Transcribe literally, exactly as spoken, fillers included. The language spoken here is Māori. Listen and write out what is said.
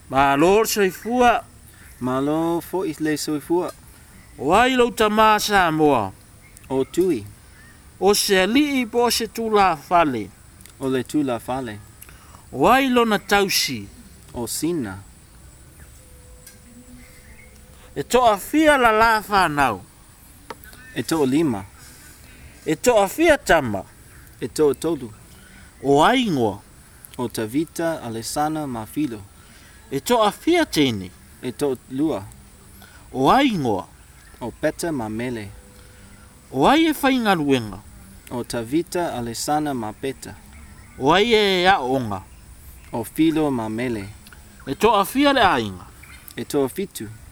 Malo soifua. Malo fo i le soifua. Wai lo tama Samoa. O tui. O se alii po se tula fale. O le tula fale. Wai lo na tausi. O sina. E toa fia la la whanau. E to lima. E toa fia tama. E to tolu. O aingoa. O Tavita, Alessana, Mafilo. E toa fia tene. E to lua. O aingoa. O Peta Mamele. O ai e whainga ruenga. O Tavita, Alessana, Mapeta. O ai e aonga. O Filo Mamele. E toa fia le ainga. E to fitu.